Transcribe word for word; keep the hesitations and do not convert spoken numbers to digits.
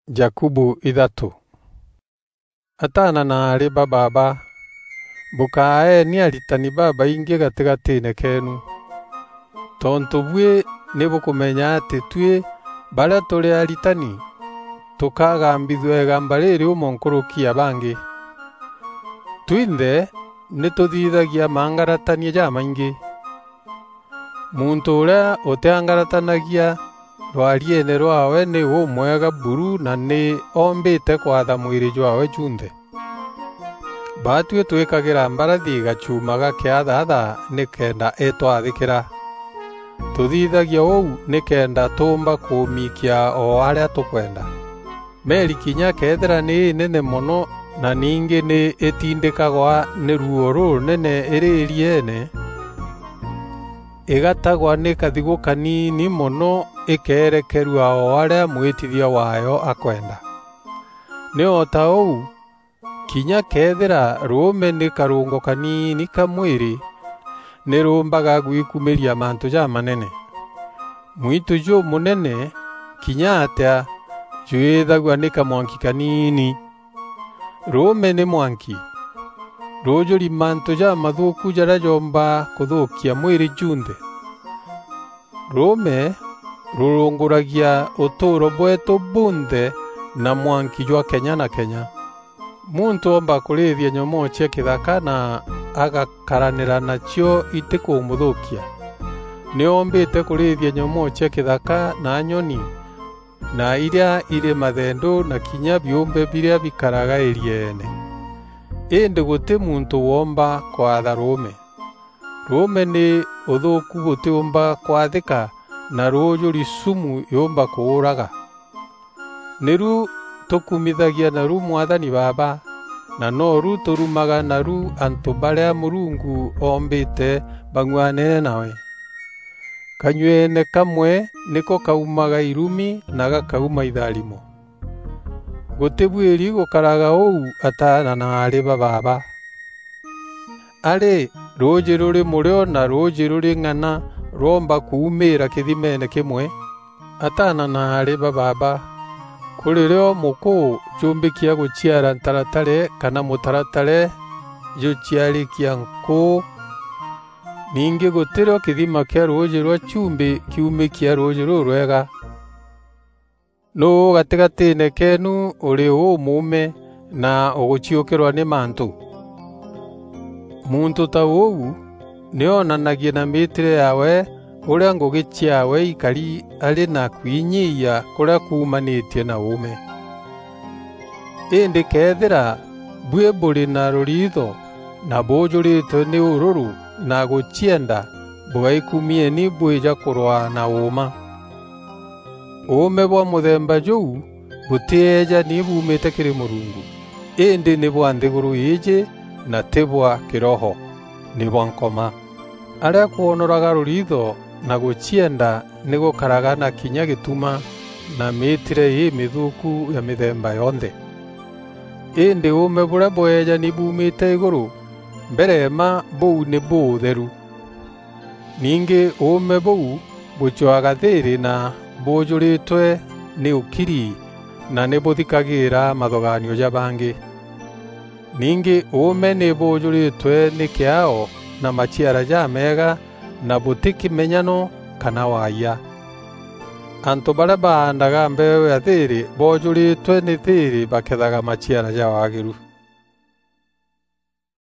Jakubu ithatu. Atana na ari baba bukae ni aritani baba ingi gatigatine kenu. Tontu bwe nibukumenya ati tue bara turi aritani tukagambithwe egamba riri umonkurukia bangi. Twinde nituthithagia mangaratania jamaingi. Muntu uria uteangaratanagia rwariene rwawe ni umwega buru na ni ombite kwatha mwiri jwawe junthe. Batue twikagira mbarathi gachumaga kiathatha ni kenda etwathikira. Tuthithagia uu ni kenda tumba kumikia o aria tukwenda. Meri kinya kethira ni nene mono na ningi ni itindikagwa ni ruo runene iririene. Igatagwa ni kathigu kanini mono ikerekerua o aria mwitithia wayo akwenda. Ni ota uu kinya kethira rume ni karungo kanini kamwiri ni rumbaga gwikumiria mantu ja manene. Mwitu jo munene kinya atia juithagwa ni kamwanki kanini. Rume ni mwanki rujuri mantu ja mathuku jara jomba kuthukia mwiri junthe. Rume rurunguragia uturo bwetu bunthe na mwanki jwa Kenya na Kenya. Muntu omba kurithia nyomo cia kithaka na agakaranira nacio itikumuthukia. Ni ombite kurithia nyomo cia kithaka na nyoni na iria iri mathendu na kinya biumbe biria bikaraga iriene. Indi guti muntu womba kwatha rume. Rume ni uthuku guti umba kwathika na rujuri sumu yomba kuuraga. Niru tukumithagia naru mwathani baba na noru turumaga naru antu baria Murungu ombite bang'wane nawe. Kanywene kamwe niko kaumaga irumi na gakauma itharimo. Guti bwiri gukaraga uu atana na ari baba. Ari ruji ruri murio na ruji ruri ng'ana romba kuumira kithimene kimwe. Atana na ari baba kuri rio muku jumbikia guciara ntaratare kana mutaratare juciarikia nku. Ningi gutirio kithima kia ruji rwa chumbi kiumikia ruji rurwega. No gatigatine kenu uri umume na uguciukirwa ni mantu. Muntu ta uu nionanagia na mitire yawe uria ngugi ciawe ikari ari na kwinyia kuria kumanitie na ume. Indi kethira bwe buri na ruritho na bujuritwe ni ururu na gucienda bwaikumie ni bwija kurwa na uma. Ume bwa muthemba juu butieja ni bumite kiri Murungu. Indi ni bwa nthiguru iji na tibwa kiroho ni bwa nkoma. Aria kuonoraga ruritho na gucienda ni gukaraga na kinya gituma na mitire yi mithuku ya mithemba yonthe. Indi ume buria bweja ni bumite iguru mbere ma buu ni butheru. Ningi ume buu buchwaga thiri na bujuritwe ni ukiri na ni buthikagira mathoganio ja bangi. Ningi ume ni bujuritwe ni kiao na machiara ja mega na butiki menyano kana waya. Antu baria baandaga mbeũ ya thiri bojuritwe ni thiri bakethaga machiara ja wagiru.